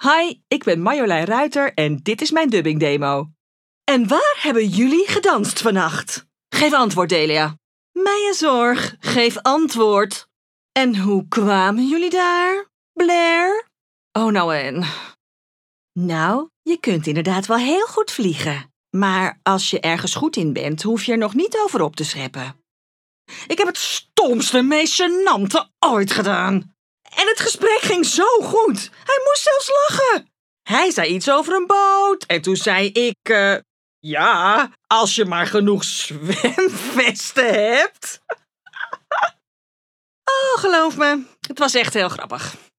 Hi, ik ben Marjolein Ruiter en dit is mijn dubbingdemo. En waar hebben jullie gedanst vannacht? Geef antwoord, Delia. Mij een zorg, geef antwoord. En hoe kwamen jullie daar, Blair? Oh, nou en... Nou, je kunt inderdaad wel heel goed vliegen. Maar als je ergens goed in bent, hoef je er nog niet over op te scheppen. Ik heb het stomste, meest gênante ooit gedaan. En het gesprek ging zo goed. Hij moest zelfs lachen. Hij zei iets over een boot. En toen zei ik... ja, als je maar genoeg zwemvesten hebt. Oh, geloof me, het was echt heel grappig.